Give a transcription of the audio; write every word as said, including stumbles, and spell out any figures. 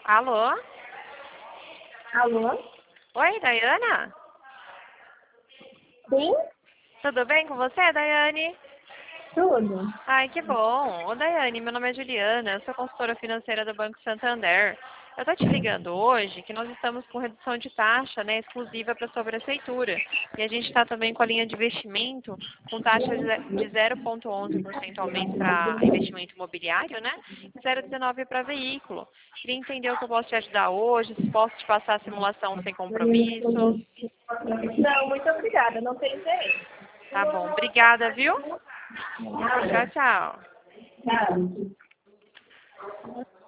Alô? Alô? Oi, Daiana? Sim? Tudo bem com você, Daiane? Tudo. Ai, que bom. Ô, Daiane, meu nome é Juliana, eu sou consultora financeira do Banco Santander. Eu tô te ligando hoje que nós estamos com redução de taxa, né, exclusiva para sobresseitura. E a gente está também com a linha de investimento com taxa de ze- de zero vírgula onze por cento ao mês para investimento imobiliário, né? E zero vírgula dezenove por cento para veículo. Queria entender o que eu posso te ajudar hoje, se posso te passar a simulação sem compromisso. Não, muito obrigada, não tem interesse. Tá bom, obrigada, viu? Tchau, Nada. tchau. Nada.